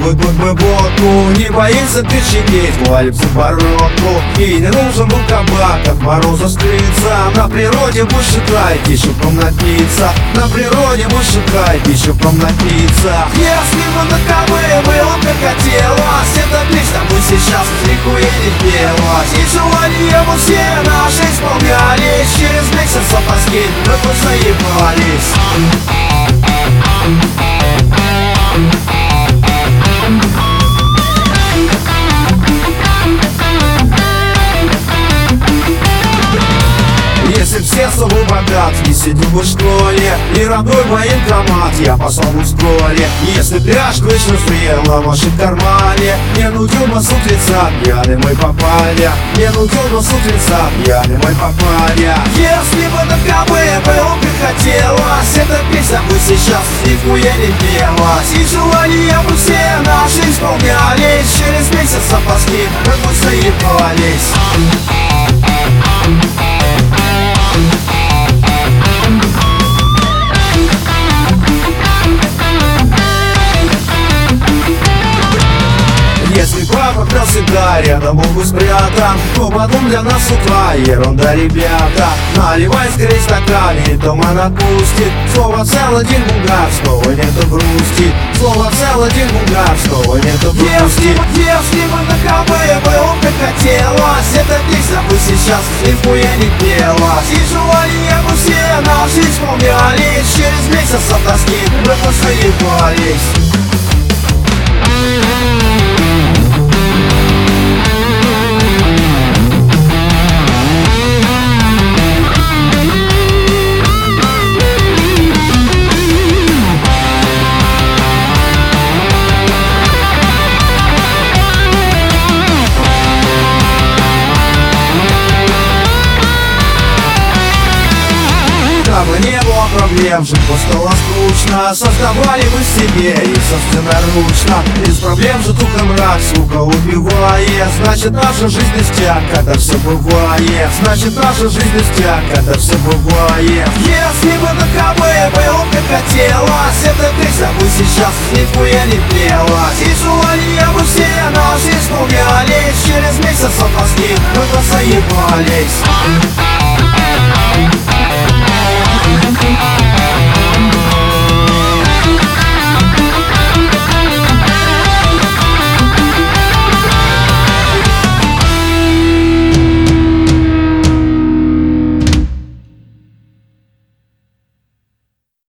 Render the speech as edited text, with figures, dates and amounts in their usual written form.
бы водку, не боится печенеть, валим за бородку. И не нужен был кабак, от мороза скрыться. На природе больше край, кетчупом напиться. На природе больше край, кетчупом напиться. Если бы таковые было как хотелось, эта песня бы сейчас нихуя не пелась. И желания бы все наши исполнялись. Через месяц запаски мы бы заебались. Если все собой богат, не сидел бы в школе, и родной военкомат я послал бы в школе. Если пляж вечно зрела в вашем кармане, не нудил бы с утреца пьяный мой папаня. Не нудил бы с утреца пьяный мой папаня. Если бы таковые было как хотелось, эта песня бы сейчас нихуя не пелась. И желания бы все наши исполнялись. Через месяц запаски мы бы заебались. Если папа пел всегда рядом был бы спрятан, то потом для нас с утра ерунда, ребята. Наливай скорей стакан, и туман отпустит. Слово целый день бугар, снова нету грусти. Слово целый день бугар, снова нету грусти. Если бы таковые было как хотелось, эта песня бы сейчас нихуя не пелась. И желания бы все наши исполнялись. Через месяц от тоски мы бы заебались. Бы не было проблем, жить бы стало скучно. Создавали бы себе и собственноручно. Из проблем же только мрак, сука, убивает. Значит, наша жизнь ништяк, когда все бывает. Значит, наша жизнь ништяк, когда все бывает. Если бы таковые было как хотелось, эта песня бы сейчас нихуя не пелась. И желания бы все наши исполнялись. Через месяц от тоски мы бы заебались.